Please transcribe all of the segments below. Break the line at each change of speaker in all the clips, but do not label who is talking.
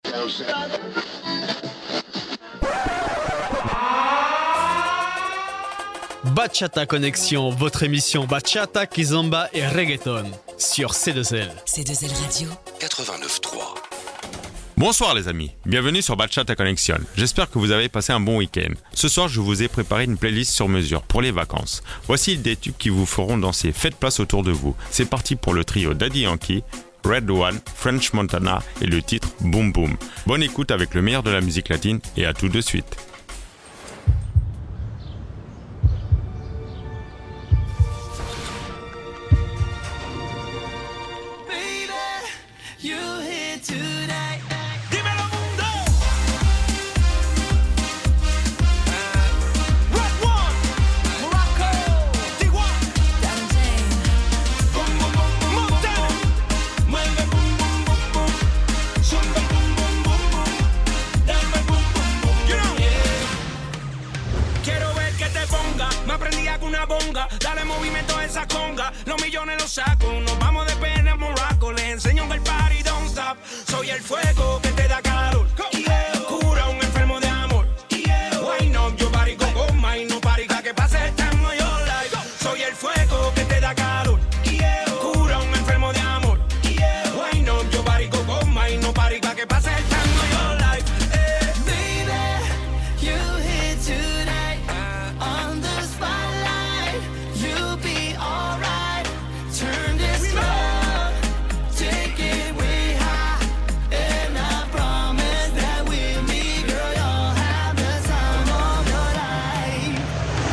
Bachata Connexion, votre émission Bachata, Kizomba et Reggaeton sur C2L.
C2L Radio
89.3.
Bonsoir les amis, bienvenue sur Bachata Connexion. J'espère que vous avez passé un bon week-end. Ce soir, je vous ai préparé une playlist sur mesure pour les vacances. Voici des tubes qui vous feront danser. Faites place autour de vous. C'est parti pour le trio Daddy Yankee, Red One, French Montana et le titre Boom Boom. Bonne écoute avec le meilleur de la musique latine et à tout de suite.
Dale movimiento a esa conga, los millones los saco, nos vamos de pena a Morocco, les enseño que el party don't stop, soy el fuego que te da calor, cura a un enfermo de amor, why not, yo party con goma y no party pa' que pase el time of your life, soy el fuego que te da calor, cura a un enfermo de amor, why not, yo party con goma y no party pa' que pase el time of your life, baby, you here tonight, on the spotlight. You'll be alright. Turn this love, take it way high. And I promise that with me, girl, you'll have the time of your life.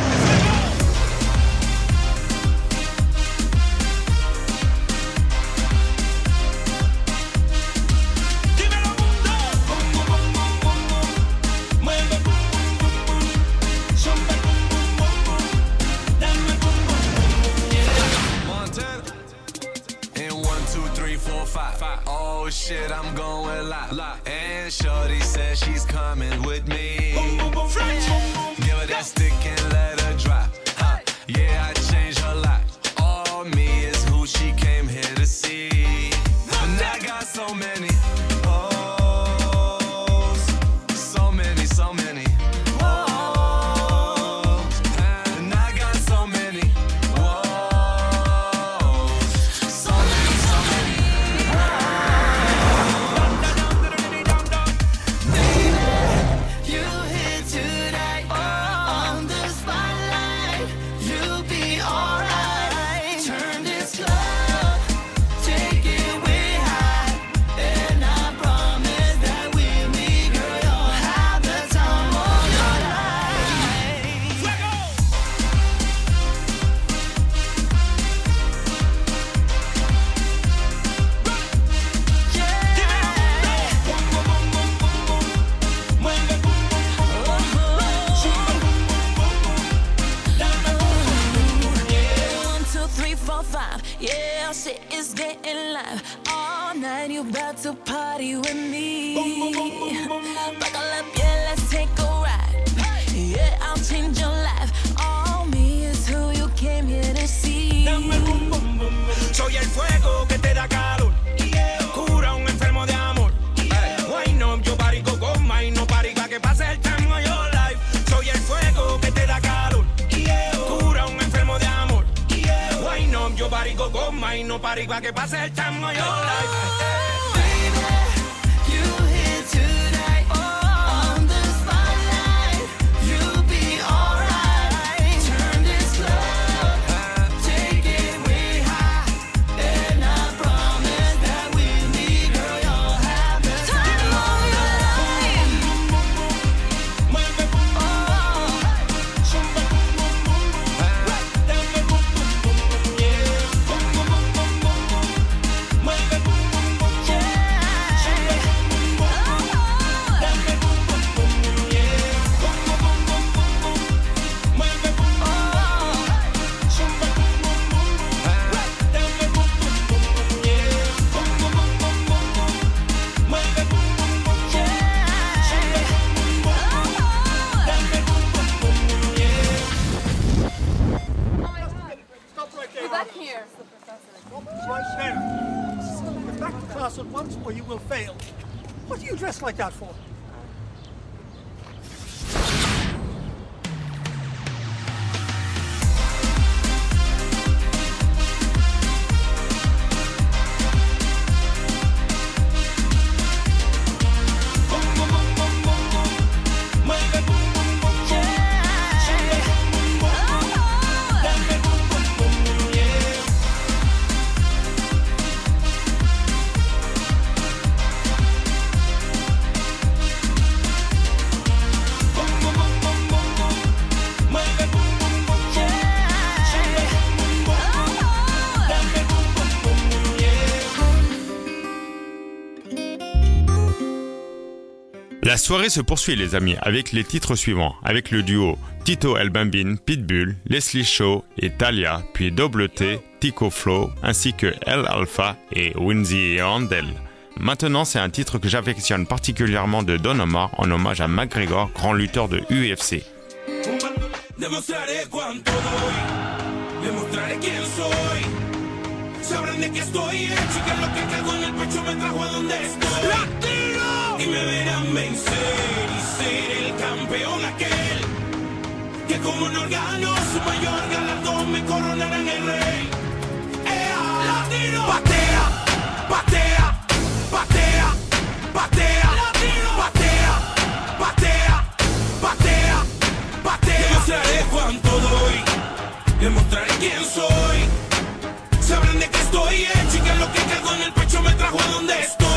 Dímelo, mundo. Boom, boom, boom, boom, boom, boom. Mueve, boom, boom, boom, boom. Zumba, boom, boom, boom, boom. Dame, boom, boom, boom, boom, yeah.
Montana. In 1, 2, 3, 4, 5. Oh shit, I'm going live. And shorty says she's coming with me.
Boom, boom, boom, French.
Give her that stick and let her drop. Yeah, I changed her life. All me is who she came here to see. And I got so many. Oh, so many, so many. Oh, and I got so many. Whoa, so many, so many.
You here tonight, on the spotlight. You'll be alright. Turn this club, take it way high. And I promise that with me, girl, you'll have the time of your life.
One, two, three, four, five. Yeah, shit is getting live. All night you about to party with me. Buckle up, yeah, let's take a ride. Yeah, I'll change your life. All me is who you came here to see.
Soy el fuego que te da calor, cura a un enfermo de amor. Why not, yo party con goma y no party pa' que pase el time of your life. Soy el fuego que te da calor, cura a un enfermo de amor. Why not, yo party con goma y no party pa' que pase el time of your life. Baby, you here tonight, on the spotlight. You'll be alright. Turn this club, take it way high. And I promise that with me, girl, you'll have the time of your life. Mueve, boom, boom, zumba, boom, boom, boom, boom. Dame, boom, boom, boom, boom, yeah. Boom, boom, boom, boom, boom, boom. Mueve, boom, boom, boom, boom.
like that for?
La soirée se poursuit les amis avec les titres suivants, avec le duo Tito El Bambin, Pitbull, Leslie Shaw et Talia, puis Double T, Tico Flow, ainsi que El Alpha et Winzy et Andel. Maintenant c'est un titre que j'affectionne particulièrement de Don Omar en hommage à McGregor, grand lutteur de UFC.
Demostraré cuánto doy, demostraré quién soy. Sabrán de qué estoy hecho y que lo que cargo en el pecho me trajo a donde estoy. ¡Latino! Y me verán vencer y ser el campeón aquel que como un órgano su mayor galardón me coronarán el rey. ¡Ea! ¡Latino! Patea, patea, patea, patea, latino, patea, patea, patea, patea. Demostraré cuánto doy, demostraré quién soy. Sabrán de qué estoy hecho y que lo que cargo en el pecho me trajo a donde estoy.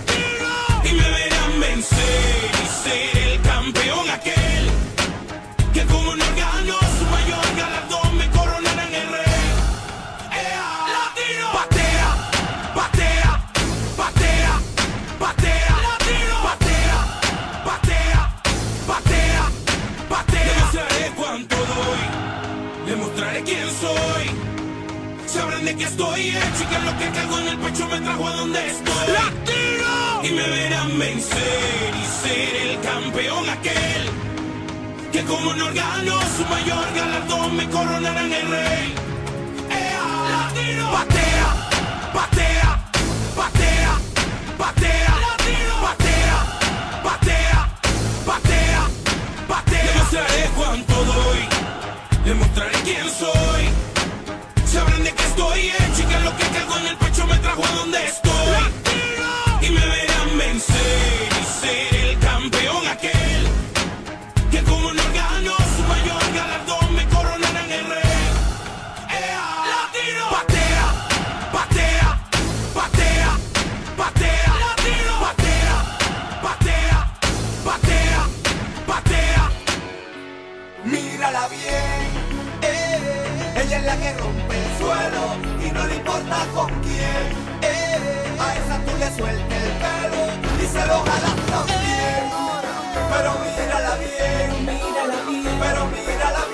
Y me verán vencer y ser el campeón aquel que como un órgano su mayor galardón me coronarán el rey. ¡Ea! ¡Latino! Patea, patea, patea, patea, latino, patea, patea, patea, patea. Demostraré cuánto doy, demostraré quién soy. Sabrán de qué estoy hecho y que lo que cargo en el pecho me trajo a donde estoy. ¡Latino! Y me verán vencer y ser el campeón aquel que como un órgano su mayor galardón me coronarán el rey. ¡Ea! ¡Latino! Patea, patea, patea, patea, latino, patea, patea, patea, patea. Demostraré cuánto doy, demostraré quién soy. Sabrán de qué estoy hecho y que lo que cargo en el pecho me trajo a donde estoy. Y me verán vencer y ser el campeón aquel que como un órgano su mayor galardón me coronarán el rey. ¡Ea! ¡Latino! Patea, patea, patea, patea, latino, patea, patea, patea, patea.
Mírala bien, ella es la que rompe el suelo y no le importa con quién. A esa tú le sueltas el pelo y se lo jalas también. Pero mírala bien, pero mírala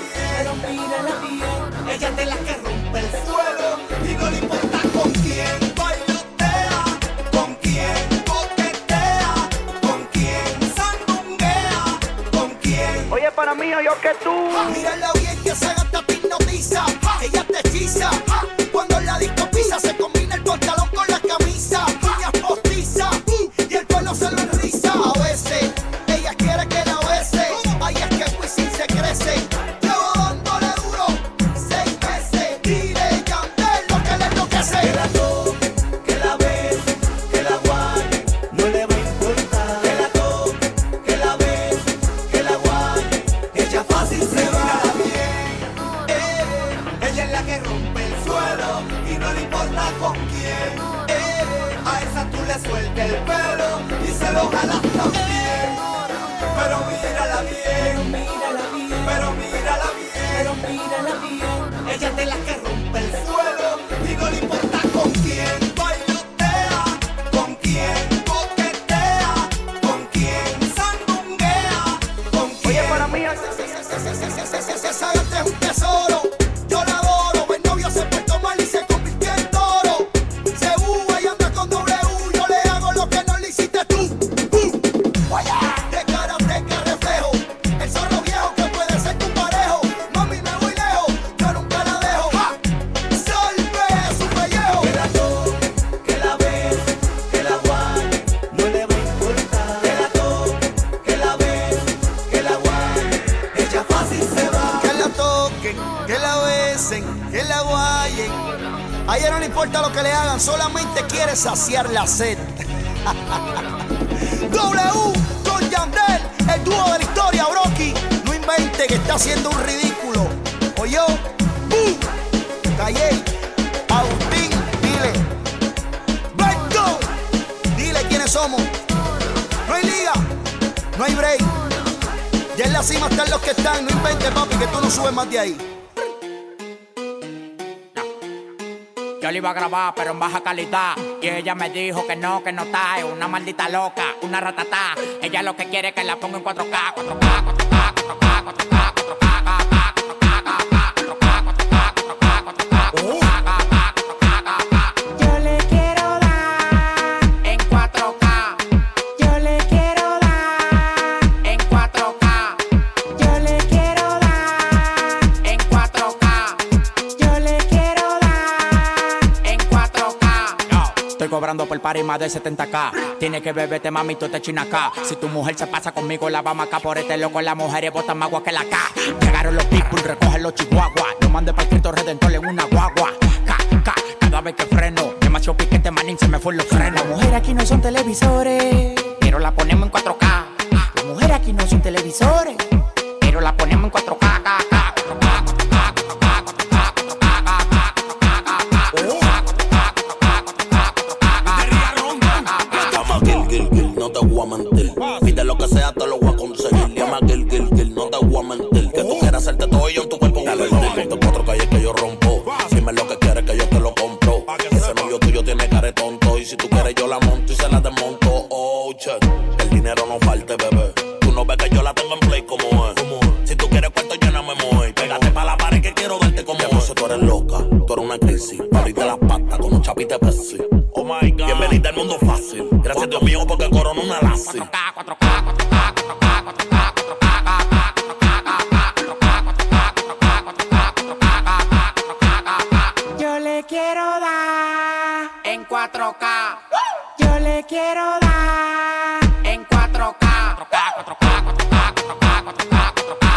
bien. Ella es de la que rompe el suelo y no le importa con quién. Bailotea, con quién coquetea, con quién sandunguea, con quién.
Oye, para mí, yo que tú.
Mírala bien que se gasta te hipnotiza. Ella te hechiza. Cuando la disco pisa se combina el pantalón con la camisa. Uñas postizas y el pelo se lo enriza. A veces ella quiere que la bese. Ay, es que Wisin se crece. Llevo dándole duro 6 meses. Dile Yandel lo que le enloquece. Que la toque, que la bese, que la guaye, no le va a importar. Que la toque, que la bese, que la guaye, ella fácil se va. Ella es la que rompe el suelo y no le importa con quién. A esa tú le sueltas el pelo y se lo jalas también. Pero mírala bien, pero mírala bien. Ella es de la que rompe el suelo y no le importa con quién. Bailotea, con quién coquetea, con quién sandunguea, con quién.
Oye, para mí,
esa gata es un tesoro. Yo la adoro, el novio se portó mal y se convirtió en toro. Se uva y anda con W, yo le hago lo que no le hiciste tú. no le importa lo que le hagan, solamente quiere saciar la sed. W con Yandel, el dúo de la historia, Brocky. No invente que está haciendo un ridículo. Oyó, Calle, Agustín, dile. Blanco, dile quiénes somos. No hay liga, no hay break. Ya en la cima están los que están. No invente, papi, que tú no subes más de ahí.
Yo le iba a grabar, pero en baja calidad. Y ella me dijo que no está. Es una maldita loca, una ratatá. Ella lo que quiere es que la ponga en 4K, 4K, 4K, 4K, 4K, 4K. Yo le quiero dar en 4K. Yo le quiero dar en 4K. Yo le quiero dar en 4K. Yo le quiero dar en 4K. Estoy cobrando por party más de 70K. Tiene que beberte, mami, tú te china acá. Si tu mujer se pasa conmigo, la vamos acá. Por este loco, las mujeres botan más agua que la K. Llegaron los people, recogen los chihuahuas. Lo mandé para el Cristo Redentor en una guagua. Cada vez que freno, demasiado piquete, manín, se me fue los frenos. Las mujeres aquí no son televisores, pero la ponemos en 4K. Las mujeres aquí no son televisores, pero la ponemos en 4K.
No te voy a mentir. Pide lo que sea, te lo voy a conseguir. Llama Gil, no te voy a mentir. Que tú quieras hacerte todo y yo en tu cuerpo. Dale, ponte 4 calles que yo rompo. Dime lo que quieres que yo te lo compro. Ese novio tuyo tiene cara de tonto. Y si tú quieres yo la monto y se la desmonto. Oh, che, el dinero no falte, bebé. Tú no ves que yo la tengo en play como es. Si tú quieres cuarto yo no me muevo. Pégate pa' la pared que quiero darte como es. Tú eres loca, tú eres una crisis. Abrirte las patas con un chapite Pepsi. Oh my God, bienvenida al mundo fácil. Gracias Dios mío porque corona una lazi. 4K, 4K, 4K, 4K, 4K. Yo le quiero dar en 4K. Yo le quiero dar en 4K. 4K, 4K, 4K, 4K,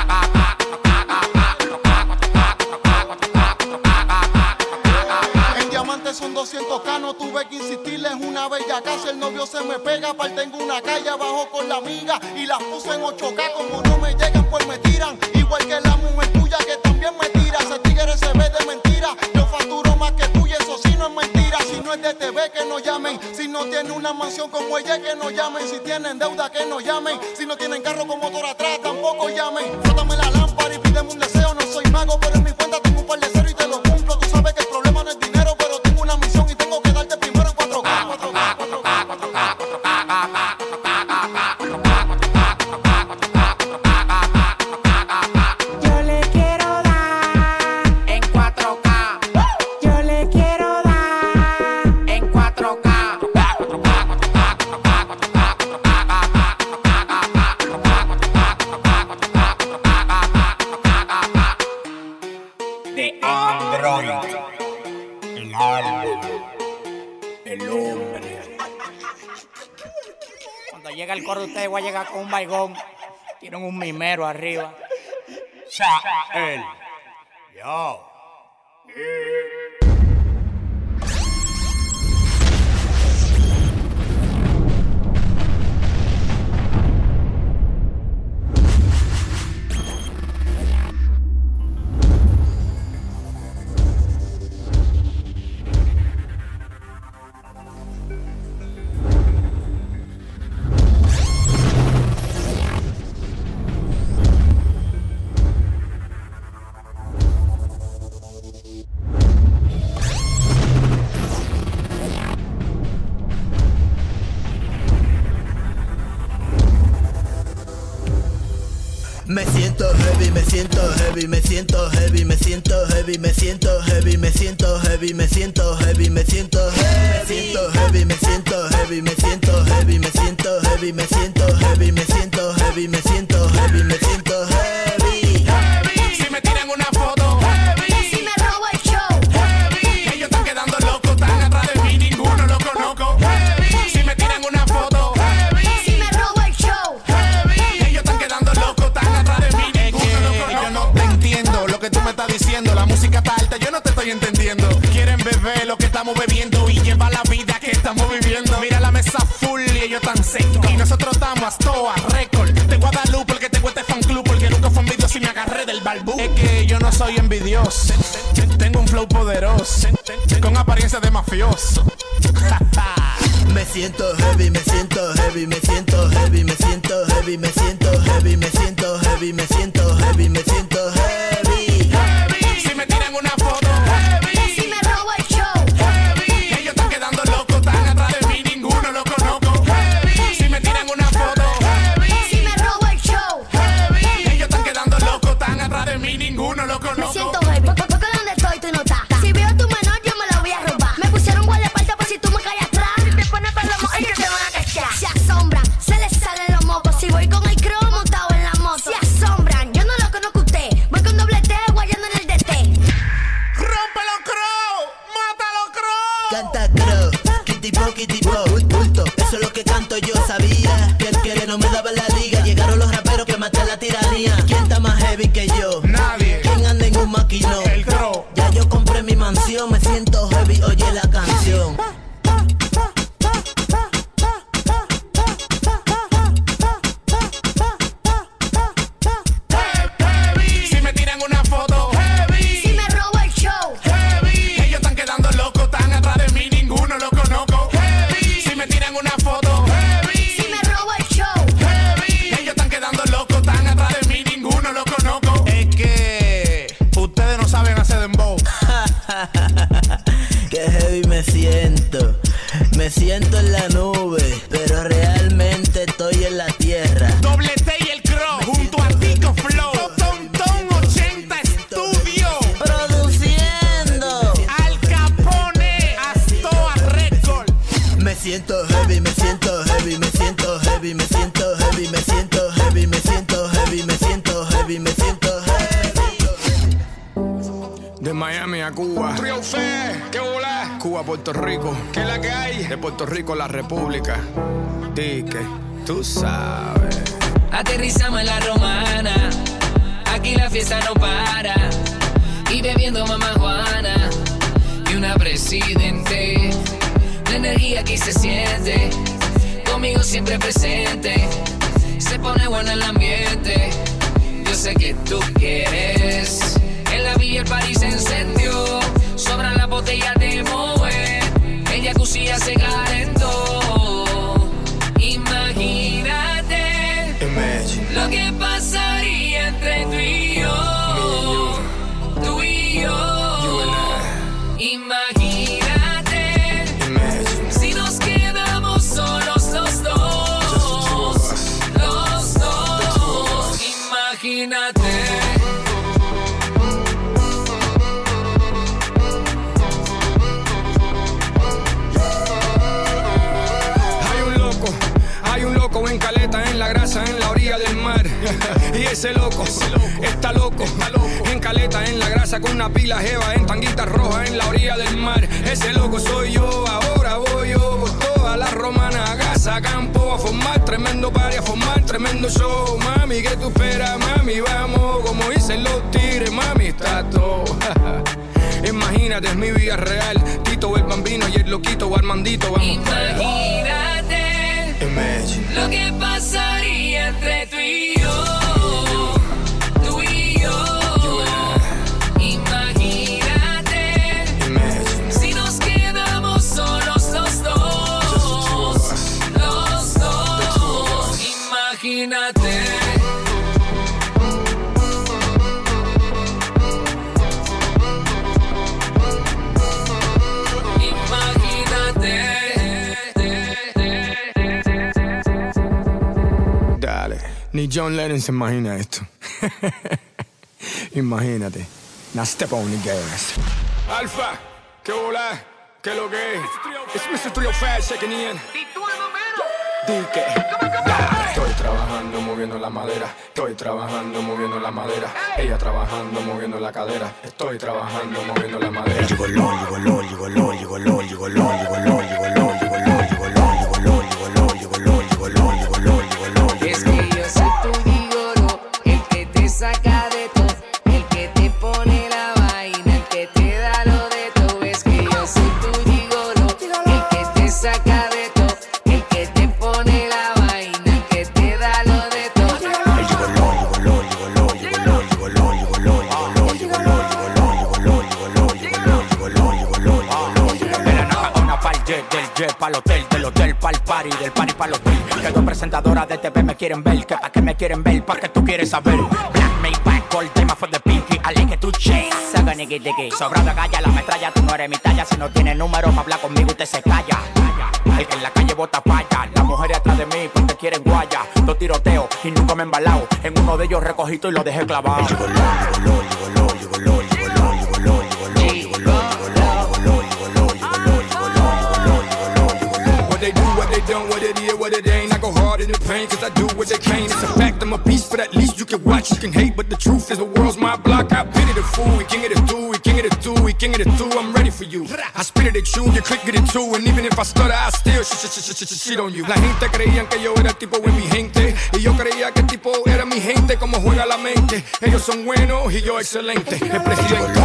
4K.
En diamantes son 200K, no tuve que insistirle, es una bella casa. El novio se me pega, aparte tengo una calle abajo con la amiga y las puse en 8K. Como no me llegan, pues me tiran. Igual que la mujer tuya que también me tira. Ese tigre se ve de mentira. Yo facturo más que tú y eso sí no es mentira. Si no es de TV, que no llamen. Si no tiene una mansión como ella, que no llamen. Si tienen deuda, que no llamen. Si no tienen carro con motor atrás, tampoco llamen. Frótame la lámpara y pídeme un deseo. No soy mago, pero en mi cuenta tengo un par de cero y te lo cumplo. Tú sabes que el problema no es dinero, pero tengo una misión y tengo que darte primero en 4K. 4K, 4K, 4K, 4K. Yo le quiero dar en 4K. Yo le quiero dar en 4K. 4K, 4K, 4K. De Android, el alma, el hombre. Cuando llega el coro de ustedes voy a llegar con un baigón. Tienen un mimero arriba. Él. Yo.
Me siento heavy, me siento heavy, me siento heavy, me siento heavy, me siento heavy, me siento heavy, me siento heavy, me siento heavy, me siento heavy, me siento heavy, me siento heavy, me siento heavy, me siento heavy, me siento heavy, me siento heavy.
Si me tiran una foto,
Si me robo el show,
ellos están quedando locos, están atrás de mí, ninguno lo conozco. Si me tiran una foto,
si me robo el show,
ellos están quedando locos, están atrás de mí, ninguno lo conozco.
Yo no te entiendo lo que tú me estás diciendo. La música está alta, yo no te estoy entendiendo. Quieren beber lo que está
andamos bebiendo y lleva la vida que estamos viviendo. Mira la mesa full y ellos tan secos. Y nosotros estamos a Stoa Record. De Guadalupe, el que tengo este fan club, porque nunca fue envidioso y me agarré del balbú. Es que yo no soy envidioso. Tengo un flow poderoso, con apariencia de mafioso.
Me siento heavy, me siento heavy, me siento heavy, me siento heavy, me siento heavy, me siento heavy, me siento heavy, me siento heavy.
Heavy, si me tiran una foto, heavy.
Si me robo el show,
Heavy, ellos están quedando locos, están atrás de mí, ninguno lo conozco. Heavy, si me tiran una foto, heavy.
si me robo el show,
Heavy, ellos están quedando locos, están atrás de mí, ninguno lo
me
conozco.
siento heavy. Porque donde estoy tú no estás. Si veo a tu menor yo me lo voy a robar. Me pusieron guardaespaldas por si tú me caes atrás. Y te pones para los mojos ellos te van a cachar. Se asombran, se les salen los mocos. Si voy con el cromo montado en la moto. Se asombran, yo no lo conozco a usted. Voy con doble T guayando en el DT.
¡Rómpelo, Crow! ¡Mátalo, Crow!
Canta crow, kitty po, bulto. Eso es lo que canto yo, sabía que el que no me daba la liga. Llegaron los raperos que matan la tiranía. ¿Quién está más heavy que yo?
Nadie.
¿Quién anda en un maquinón?
El Crow.
Ya yo compré mi mansión, me siento heavy, oye la canción.
Heavy, si me tiran una foto, heavy.
Si me robo el show,
Heavy, ellos están quedando locos, están atrás de mí, ninguno lo conozco. Heavy, si me tiran una foto, heavy.
si me robo el show,
Heavy, ellos están quedando locos, están atrás de mí, ninguno lo conozco. Es que ustedes no saben hacer dembow.
Qué heavy me siento en la nube, pero realmente estoy en la tierra.
Doble T y el Crow, junto a Tico Flow. Tom 80 Studio.
Produciendo.
Al Capone, Astoa Record.
Me siento heavy, me siento heavy, me siento heavy, me siento heavy, me siento heavy, me siento heavy, me siento heavy, me siento heavy.
De Miami a Cuba. Trio Fe, ¿qué volá? Cuba, Puerto Rico. ¿Qué es la que hay? De Puerto Rico, la República. Tique, tú sabes.
Aterrizamos en la romana, aquí la fiesta no para. Y bebiendo mamá Juana y una presidente. La energía aquí se siente, conmigo siempre presente. Se pone bueno el ambiente, yo sé que tú quieres. En la villa el party se encendió, sobran las botellas de Moet. El jacuzzi ya se calentó. Imagínate lo que pasaría entre tú y yo. Tú y yo. Imagínate si nos quedamos solos los dos. Los dos. Imagínate.
En caleta, en la grasa, en la orilla del mar. Y ese loco está loco. En caleta, en la grasa, con una pila jeva, en tanguita roja, en la orilla del mar. Ese loco soy yo, ahora voy yo por toda la romana, a casa, a campo, a formar tremendo party, a formar tremendo show. Mami, ¿qué tú esperas? Mami, vamos, como dicen los tigres, mami, está todo. Imagínate, es mi vida real. Tito, el Bambino y el loquito, Armandito, vamos.
Imagínate lo que pasaría entre tú y yo. Tú y yo. Imagínate si nos quedamos solos los dos. Los dos. Imagínate.
Ni John Lennon se imagina esto. Imagínate. Now step on the gas. Alfa, ¿qué hola? ¿Qué lo que es? It's Mr. Trio Fast checking in. Dique. Estoy trabajando moviendo la madera. Estoy trabajando moviendo la madera. Ella trabajando moviendo la cadera. Estoy trabajando moviendo la madera.
Es que yo soy tu gigolo, el que te saca de todo, el que te pone la vaina, el que te da lo de todo. Es que yo soy tu gigolo.
presentadoras de TV me quieren ver. ¿Que pa' qué me quieren ver? ¿Pa' qué tú quieres saber? Black Maybach, gold tema for the pinky. I like it to chase. Saga nigga diggy. Sobrado de galla, la metralla, tú no eres mi talla. Si no tienes número pa' hablar conmigo, usted se calla. El que en la calle bota falla. Las mujeres atrás de mí porque quieren guaya. Dos tiroteos y nunca me he embalado. En uno de ellos recogito y lo dejé clavado.
What they done, what it is, what it ain't. I go hard in the pain, cause I do what they can't. It's a fact, I'm a beast, but at least you can watch, you can hate. But the truth is the world's my block. I pity the fool, we king of the stew, we king of the stew, we king of the stew. I'm ready for you. I spit it at you, you click it too. And even if I stutter, I still shit on you. La gente creían que yo era el tipo en mi gente. Y yo creía que el tipo era mi gente. Como juega la mente. Ellos son buenos y yo excelente. El presidente.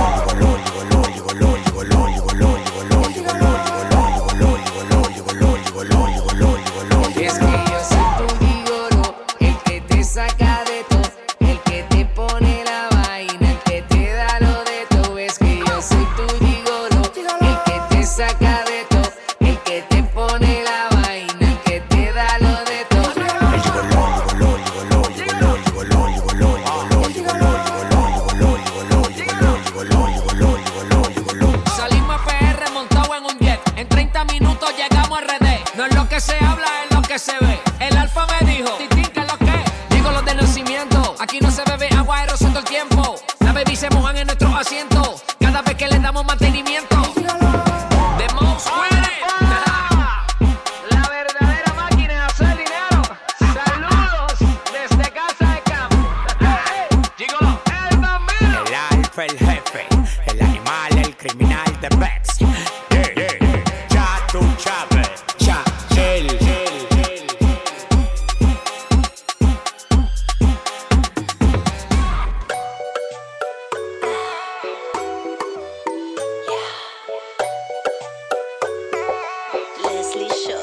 Es que yo soy tu gigolo, el que te saca de todo, el que te pone la vaina, el que te da lo de todo. Es que yo soy tu gigolo, el que te saca de todo, el que te pone la vaina, el que te da lo de todo. Salimos a PR montado en un jet, en 30 minutos llegamos a RD. No es lo que se habla, es lo que se ve. El alfa me dijo, Titín, ¿qué es lo que? Digo los de nacimiento. Aquí no se bebe agua aeroso todo el tiempo. Las baby se mojan en nuestros asientos cada vez que les damos mantenimiento. The most winning. La verdadera máquina de hacer dinero. Saludos desde casa de campo. Gigolo, el bambino.
El alfa, el jefe, el animal, el criminal de Bex. Ya tú Chávez, Chachel.
Leslie Shaw.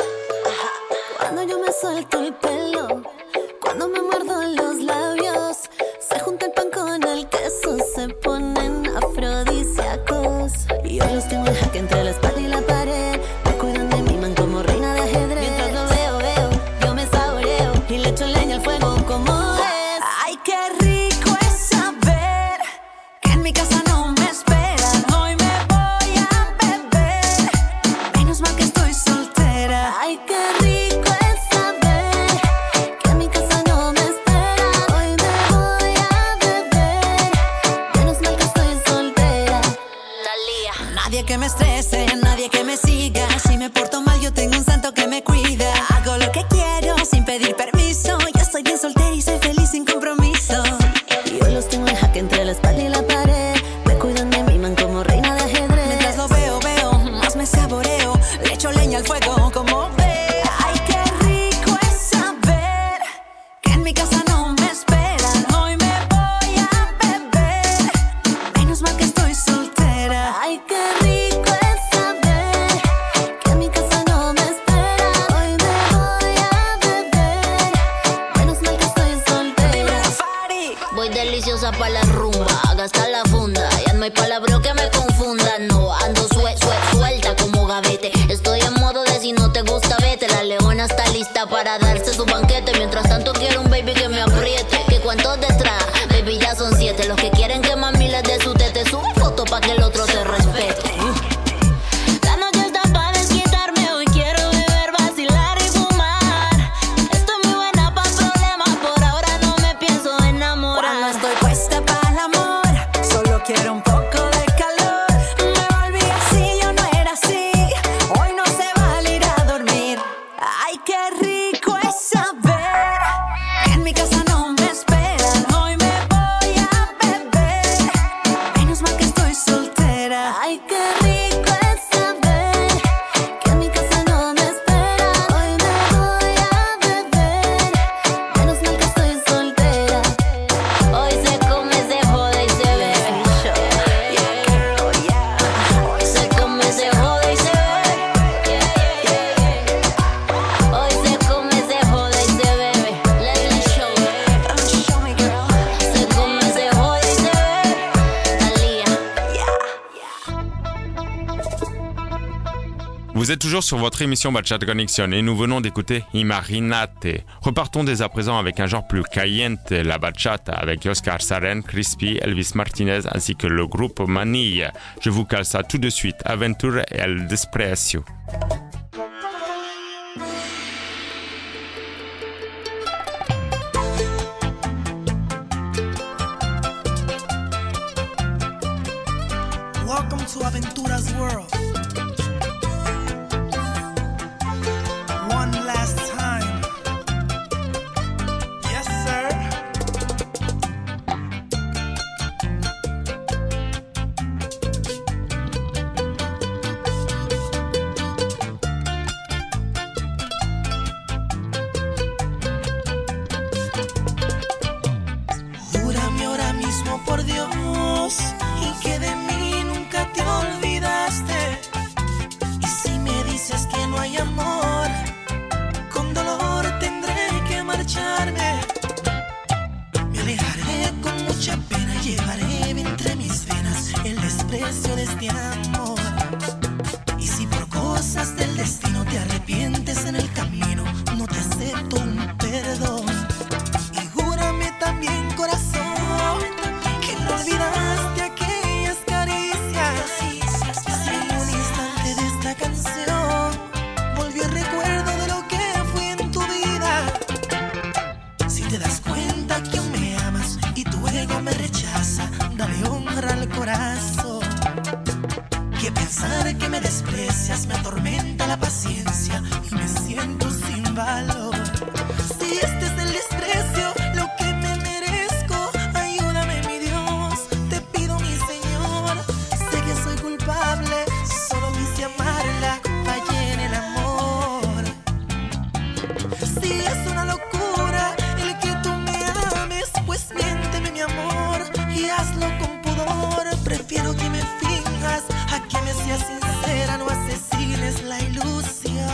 Cuando yo me suelto el pelo, cuando me muerdo los labios, se junta el pan con el queso, se ponen afrodisíacos. Y yo los tengo en jaque entre la espalda y la pared. Me cuidan de mi man como reina de ajedrez. Mientras lo veo, yo me saboreo y le echo leña al fuego como es. Ay, qué rico es saber que en mi casa no me esperan. Hoy me voy a beber, menos mal que estoy soltera. Ay, qué rico es saber que en mi casa no me esperan. Hoy me voy a beber, menos mal que estoy soltera. Talía. Nadie que me estrese, nadie que me siga. Si me porto mal, yo tengo un santo que me cuida. Hago lo que quiero sin pedir permiso. Yo estoy bien soltera y soy feliz sin compromiso. Y yo los tengo en jaque entre la espalda y la pared. Me cuidan de mi man como reina de ajedrez. Mientras lo veo, más me saboreo. Le echo leña al fuego como ve. Ay, qué rico es saber que en mi casa no me esperan. Hoy me voy a beber, menos mal que estoy soltera. Ay, qué rico es saber que en mi casa no me esperan. Hoy me voy a beber, menos mal que estoy soltera. Voy deliciosa pa' la rumba, a gastar la funda. Ya no hay palabra que me confunda. No ando suelta como gavete. Estoy en modo de si no te gusta vete. La leona está lista para darse su banquete. Mientras tanto quiero un baby que me apriete. Que cuántos detrás, baby ya son 7. Los que quieren que mami les dé su tete. Su foto pa' que el otro se respete. La noche está pa' desquitarme. Hoy quiero beber, vacilar y fumar. Estoy muy buena pa' problemas. Por ahora no me pienso enamorar. Cuando estoy puesta para el amor, solo quiero un poco de calor. Me volví así, yo no era así. Hoy no se vale ir a dormir. Ay, qué rico es saber
Vous êtes toujours sur votre émission Bachata Connection et nous venons d'écouter Imaginate. Repartons dès à présent avec un genre plus caliente, la bachata, avec Oscar Saren, Crispy, Elvis Martinez ainsi que le groupe Manilla. Je vous cale ça tout de suite, Aventura et El Desprecio.
Welcome to Aventura's world. One last time. Yes, sir. Júrame ahora mismo por Dios y que de mí nunca te olvidaste. Y si me dices que no hay amor, con dolor tendré que marcharme. Me alejaré con mucha pena, llevaré entre mis venas el desprecio de este amor. Y si por cosas del destino te arrepientes en el camino, no te acepto un perdón. Y júrame también, corazón, que no olvidaste aquellas caricias. Si en un instante de esta canción volvió el recuerdo de lo que fui en tu vida. Si te das cuenta que aún me amas y tu ego me rechaza, dale honra al corazón. Que pensar que me desprecias me atormenta la paciencia y me siento sin valor. Si este es el desprecio, lo que me merezco, ayúdame mi Dios, te pido mi Señor. Sé que soy culpable, solo quise amarla, fallé en el amor. Si es una locura el que tú me ames, pues miénteme mi amor y hazlo con pudor. Prefiero que me finjas a que me seas sincera, no asesines la ilusión.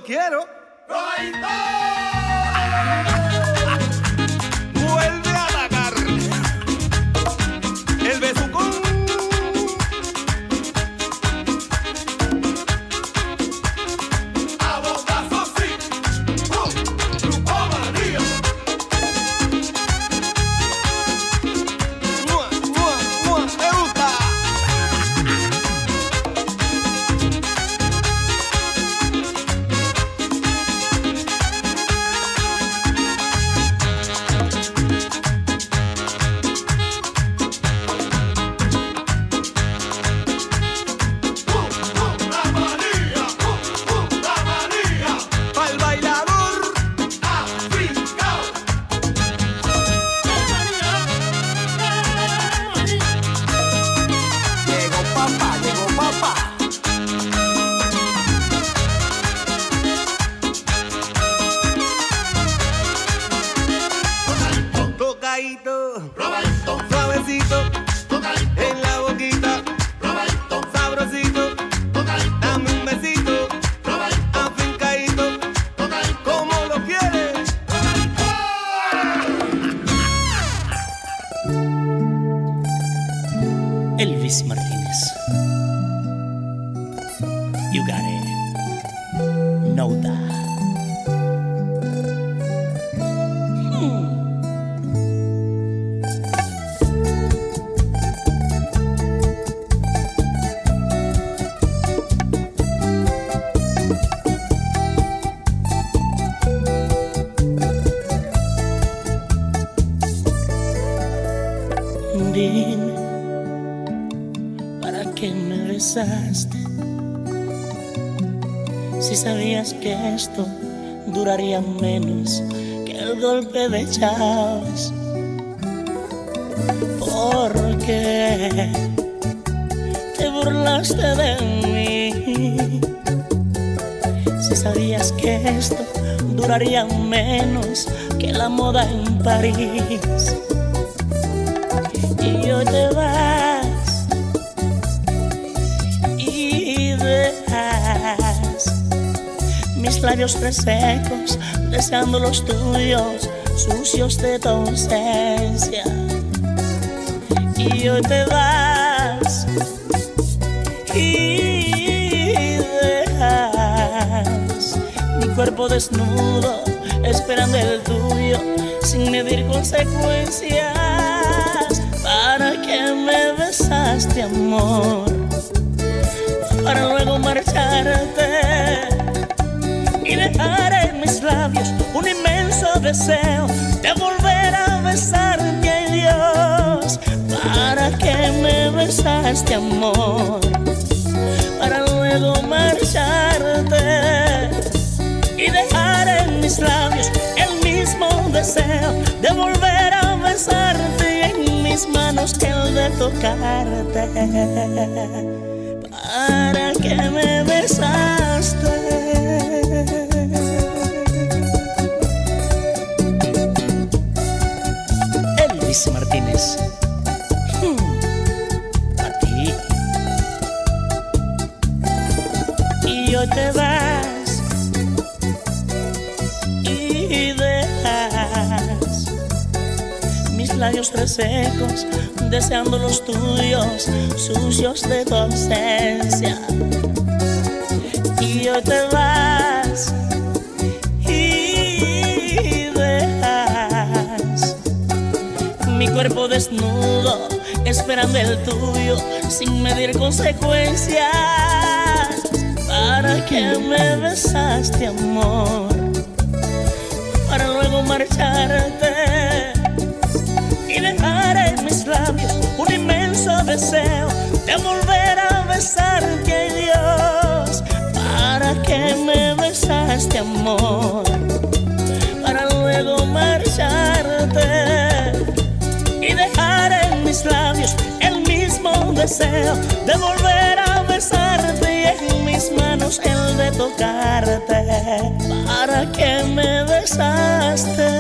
quiero. Vuelve a atacar. El besucón. A bocazo sí. Grupo Manía. Me gusta. Pa'l bailador africano.
Llegó papá, llegó papá.
Tocadito, suavecito, en la boquita, sabrosito, dame un besito, afincadito, como lo quieres.
Elvis Martínez. You got it. Know that. Dime, ¿para qué me besaste? Si sabías que esto duraría menos que el golpe de Chávez. ¿Por qué te burlaste de mí? Si sabías que esto duraría menos que la moda en París. Y hoy te vas y dejas mis labios resecos, deseando los tuyos, sucios de tu ausencia. Y hoy te vas y dejas mi cuerpo desnudo, esperando el tuyo, sin medir consecuencias. ¿Para qué me besaste, amor? Para luego marcharte y dejar en mis labios un inmenso deseo de volver a besarte, ay Dios. ¿Para qué me besaste, amor? Para luego marcharte y dejar en mis labios el mismo deseo de volver a besarte y en mis manos el de tocarte. ¿Para qué me besaste? Elvis Martínez. A ti. Y hoy te vas y dejas mis labios resecos, deseando los tuyos, sucios de tu ausencia. Y hoy te vas y dejas mi cuerpo desnudo, esperando el tuyo, sin medir consecuencias. ¿Para qué me besaste, amor? Para luego marcharte y dejar en mis labios un inmenso deseo de volver a besarte, ay Dios. ¿Para qué me besaste, amor? Para luego marcharte y dejar en mis labios el mismo deseo de volver a besarte y en mis manos el de tocarte. ¿Para qué me besaste?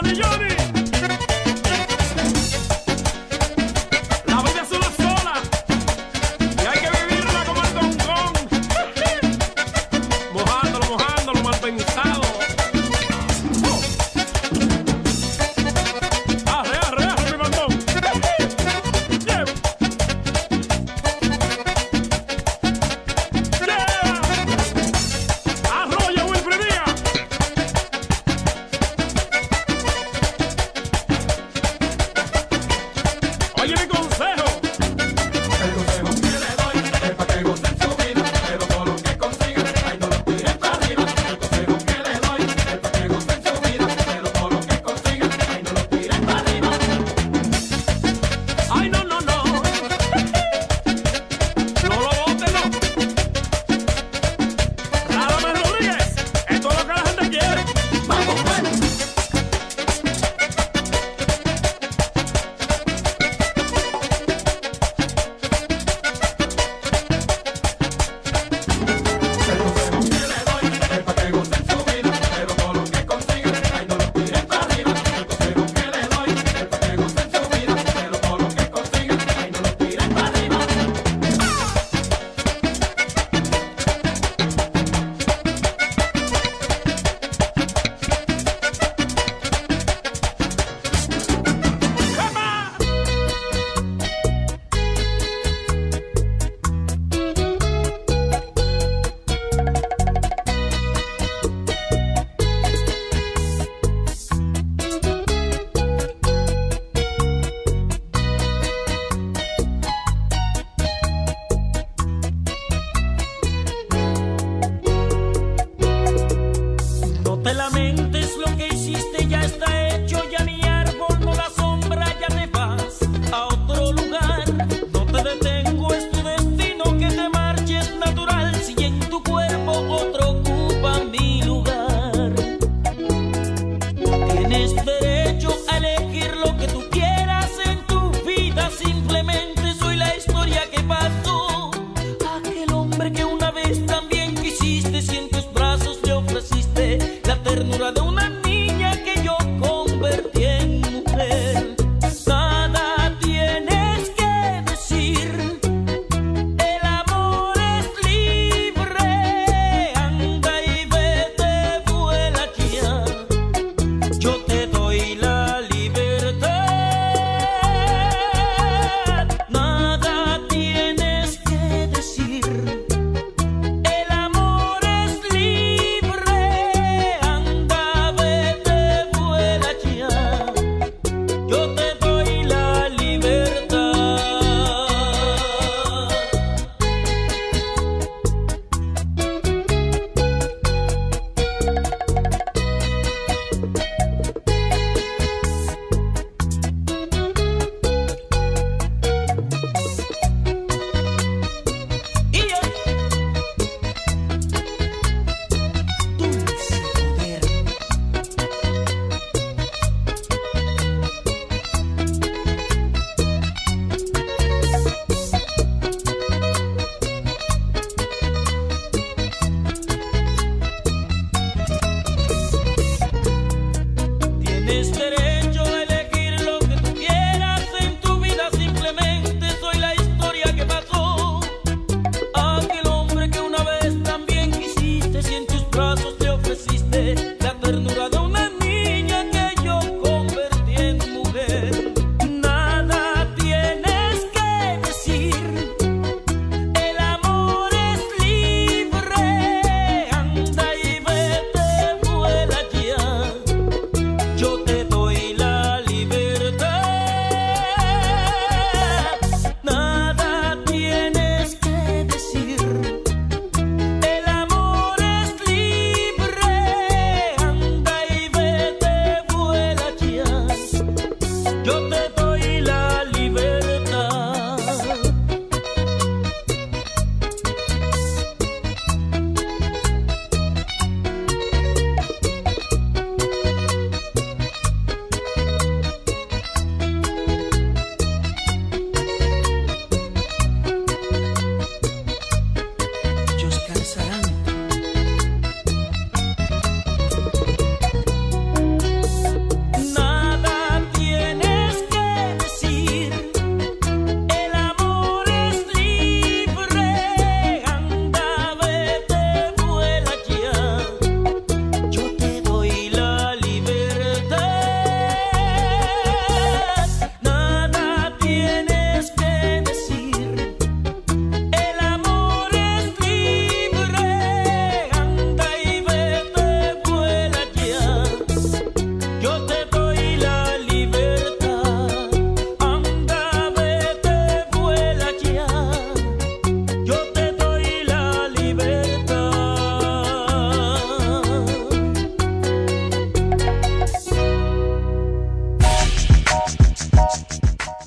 Yo te doy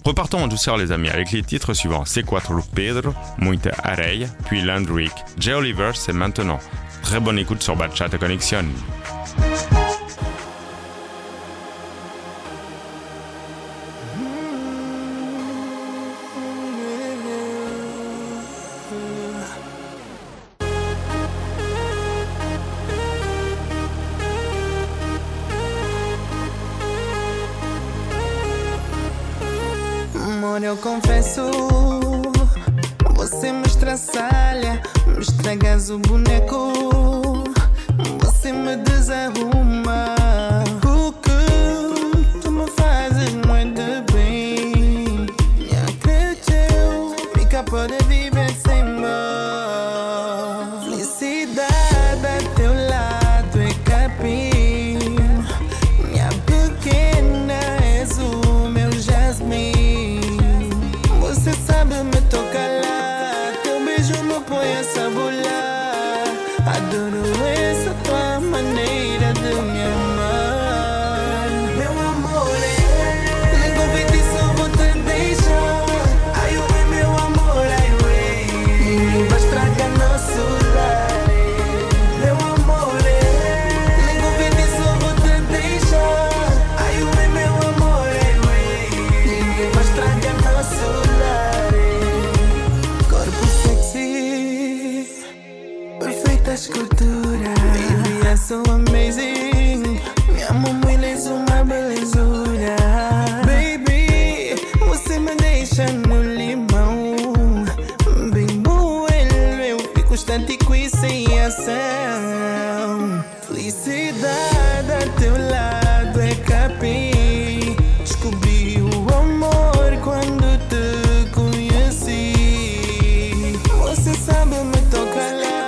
Repartons en douceur les amis avec les titres suivants. C'est Quattro Pedro, Muita Areia, puis Landrick. Jay Oliver, c'est maintenant. Très bonne écoute sur Bachata Connection.
Amor, eu confesso, você me estraçalha, me estragas o boneco, você me desarruma. O que tu me fazes muito bem, me acredito, fica pode viver sem mim. Felicidade a teu lado é capim, minha pequena és o meu jasmim. Você sabe me tocar lá, teu beijo me põe a saborear. Adoro essa tua maneira de me amar. Meu amor, nem confeitiço vou te deixar. Ai, ué, meu amor, ai, ué, ninguém vai estragar nosso lar. Meu amor, nem confeitiço vou te deixar. Ai, ué, meu amor, ai, ué, ninguém vai estragar nosso lar. Perfeita escultura, baby, é so amazing. Me amo muito, és uma belezura. Baby, você me deixa no limão. Bem bueno, eu fico estático e sem ação. Felicidade a teu lado é capim. Descobri o amor quando te conheci. Você sabe me tocar lá,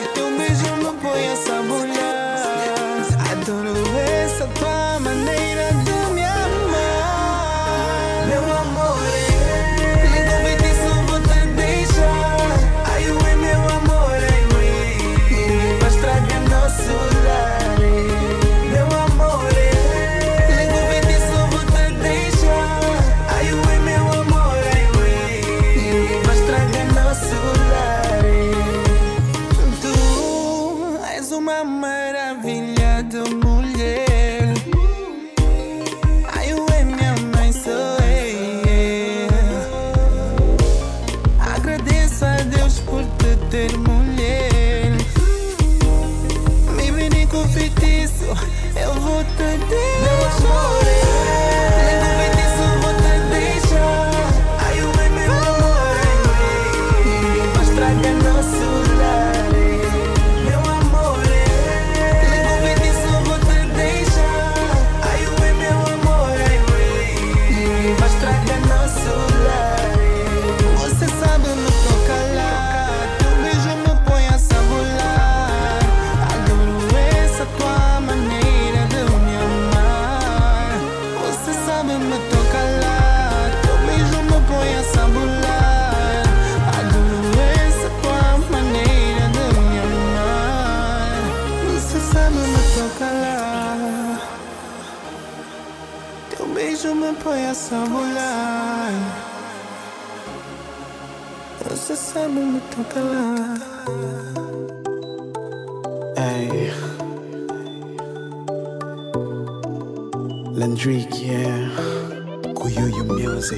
adoro essa tua maneira de me amar. Meu amor, nem confeitiço vou te deixar. Ai, ué, meu amor, ai, ué, ninguém vai estragar nosso lar. Meu amor, nem confeitiço vou te deixar. Ai, ué, meu amor, ai, ué, ninguém vai estragar nosso lar. Tu és uma maravilha de mulher. Ai, ué, minha mãe sou eu. Agradeço a Deus por te ter mulher. Me vem com feitiço, eu vou te deixar. Meu amor, nem com feitiço vou te deixar. Ai, ué, meu amor, ai, ué, ninguém vai estragar nosso lar. Você sabe me tocar lá, teu beijo me põe a saborear. Adoro essa tua maneira de me amar. Você sabe me tocar lá, teu beijo me põe a saborear. Adoro essa tua maneira de me amar. Você sabe me tocar lá, teu beijo me põe a saborear. Você sabe me tocar lá. Hey, Landrick, yeah. Kuyuyu music.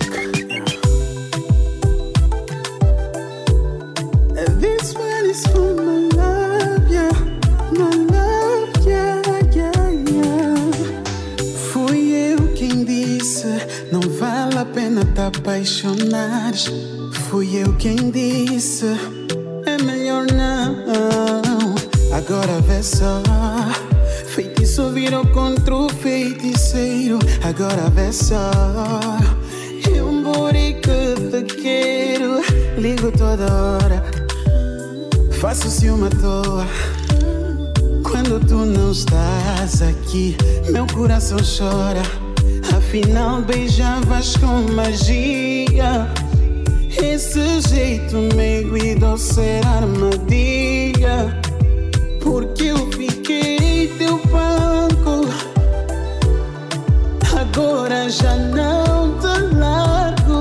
And this one is for my love, yeah. My love, yeah, yeah, yeah. Fui eu quem disse, não vale a pena te apaixonares. Fui eu quem disse, é melhor não. Agora vê só, feitiço virou contra o feiticeiro. Agora vê só, eu morri que te quero. Ligo toda hora, faço ciúme à toa. Quando tu não estás aqui, meu coração chora. Afinal beijavas com magia. Esse jeito meigo e doce era armadilha. Porque eu fiquei teu banco, agora já não te largo.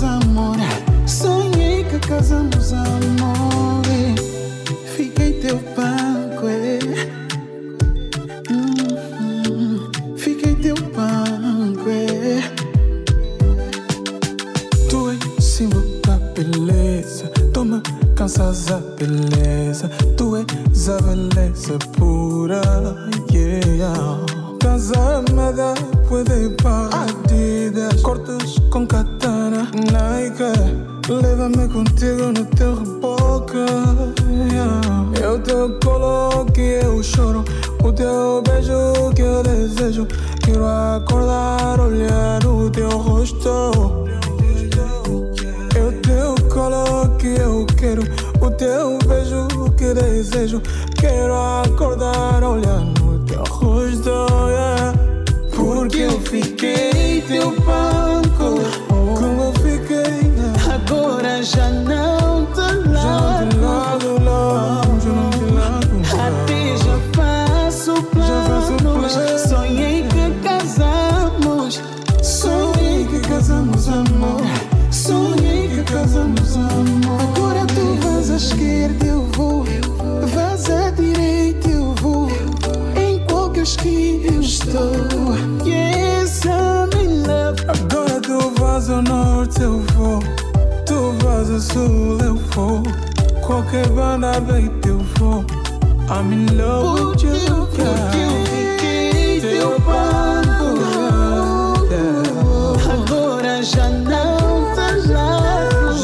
amor. Sonhei que casamos, amor. Fiquei teu banco, fiquei teu banco, Tu és símbolo da beleza, tu me cansas a beleza. Tu és a beleza pura, yeah. Casa amada puede partidas, cortes con katana, Nike. Leva-me contigo no teu reboque, yeah. Eu te coloco e eu choro, o teu beijo que eu desejo. Quero acordar, olhar o teu rosto. Eu te coloco e eu quero, o teu beijo que desejo. Quero acordar, olhar no teu rosto, yeah. Porque eu fiquei teu banco, como eu fiquei. Agora já não te largo, até já faço planos. Sonhei que casamos, sonhei que casamos, amor. Sonhei que casamos, amor. Agora tu vais à esquerda, eu vou. Vais à direita, eu vou. Em qualquer esquina eu estou. Yes, I'm in love. Agora tu vais ao norte, eu vou. Tu vais ao sul, eu vou. Qualquer banda beita, eu vou. I'm in love with you, porque eu fiquei teu banco, yeah. Agora já não te largo,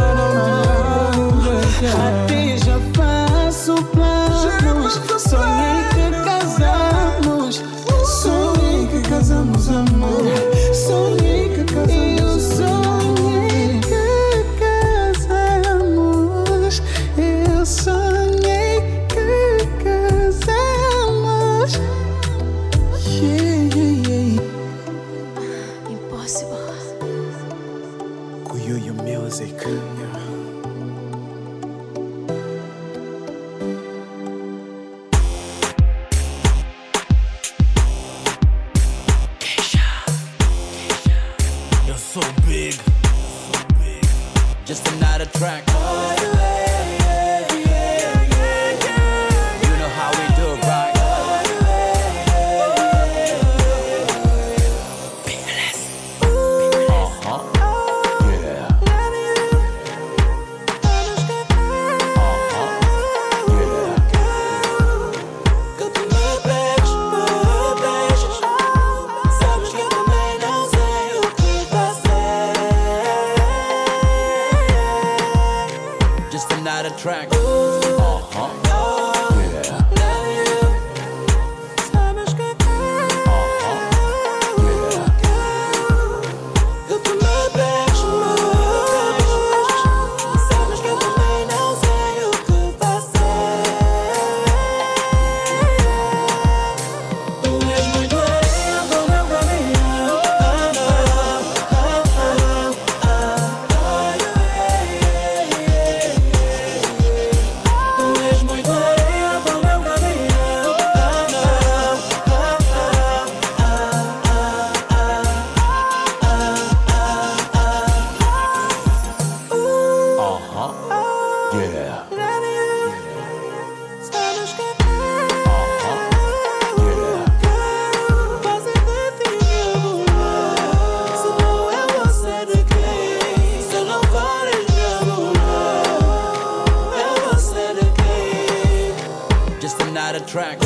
até já faço planos. Sonhei que casamos, sonhei que casamos, amor. Sonhei que casamos, eu sonhei que casamos. Eu sonhei que casamos, yeah, yeah, yeah.
Impossible.
Kuyuyu music, yeah.
You're so big. Just another track. You know how we do, right? Just another track. Just another track.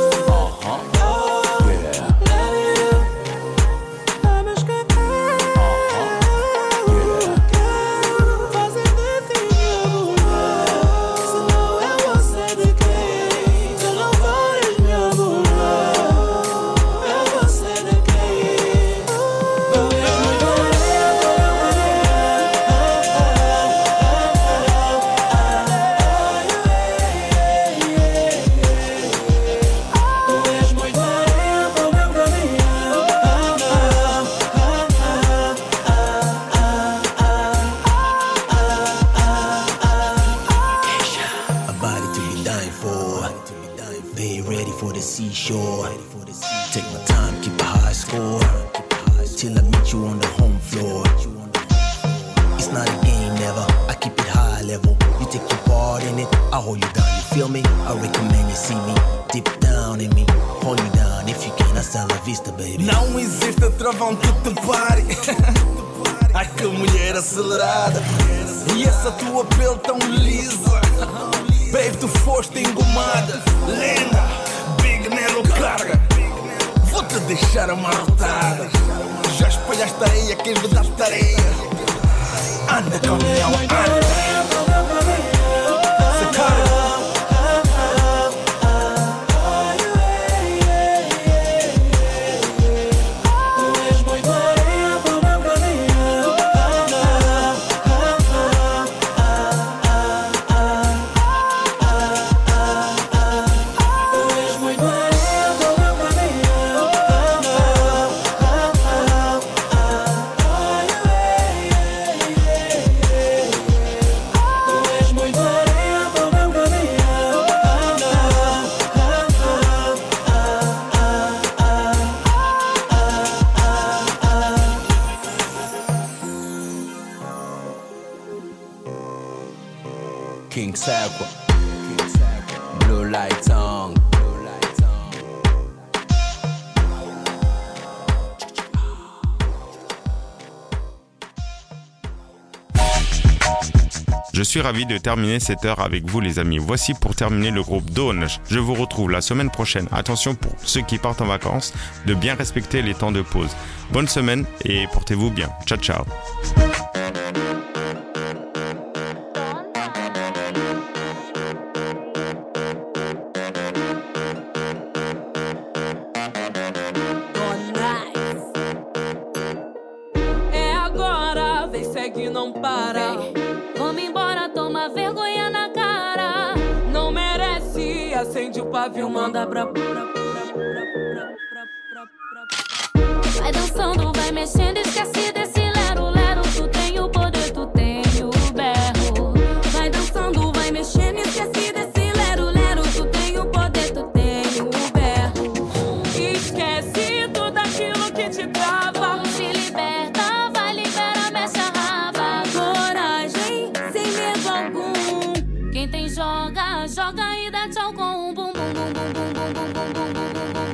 seashore. Take my time, keep a high score till I meet you on the home floor. not a game, never. I keep it high level. You take your part in it, I hold you down. You feel me? I recommend you see me deep down in me. Hold you down if you can. Hasta la vista, baby.
Não existe travão que te pare. Ai que mulher acelerada. E essa tua pele tão lisa. Baby, tu foste engomada. Lenda, Big Nelo carga. Vou-te deixar amarrotada. Já espalhaste areia, quem me dá tareia. Anda caminhão, anda.
King Sakwa, Blue Light Tongue.
Je suis ravi de terminer cette heure avec vous les amis. Voici pour terminer le groupe Dawn. Je vous retrouve la semaine prochaine. Attention pour ceux qui partent en vacances, de bien respecter les temps de pause. Bonne semaine et portez-vous bien. Ciao ciao.
É agora, vem, segue, não para. Vamos embora, toma vergonha na cara. Não merece, acende o pavio, manda pra. Vai dançando, vai mexendo, esquece desse lero-lero. Tu tem o poder, tu tem o berro. Vai dançando, vai mexendo, esquece desse lero-lero. Tu tem o poder, tu tem o berro. Esquece tudo aquilo que te trava. Se liberta, vai liberar, mexe a raba. Coragem, sem medo algum. Quem tem joga, joga e dá tchau com um bum bum bum bum bum bum bum bum bum bum bum bum.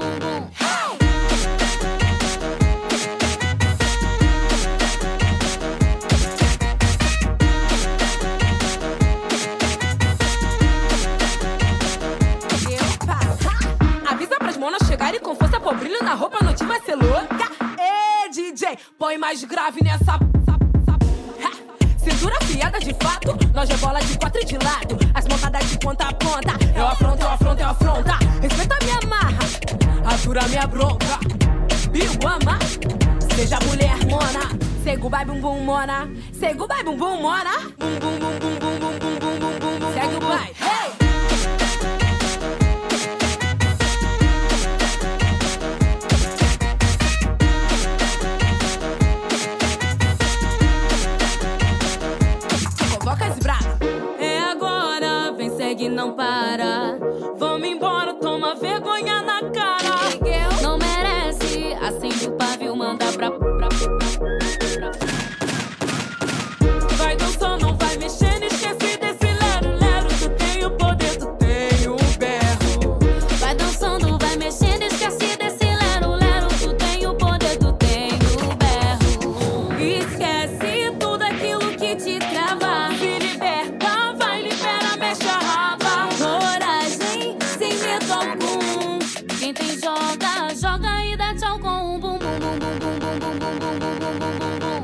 Chegar e com força pôr brilho na roupa, a noite vai ser louca. Ê, DJ, põe mais grave nessa. Cintura afiada de fato, nós rebola de quatro e de lado. As montadas de ponta a ponta. Eu afronto, eu afronto, eu afronta. Respeita a minha marra, atura minha bronca. Biuama, seja mulher mona. Say goodbye bum bum mona. Say goodbye bum bum mona. Bum bum bum bum bum bum bum bum bum bum bum. Say goodbye, hey. É agora, vem, segue, não para. Vamos embora, toma vergonha na cara. Não merece, acende o pavio, manda pra. Vai dançando, vai mexendo, esquece desse lero-lero. Tu tem o poder, tu tem o berro. Vai dançando, vai mexendo, esquece desse lero-lero. Tu tem o poder, tu tem o berro. Esquece tudo aquilo que te trava. Quem tem joga, joga e dá tchau com um bum bum bum bum bum bum bum bum bum bum bum bum bum.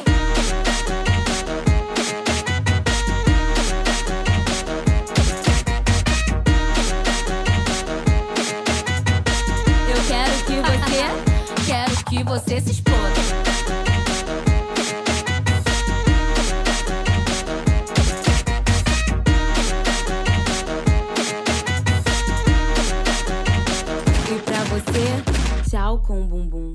Eu quero que você se exploda. Tchau com bumbum.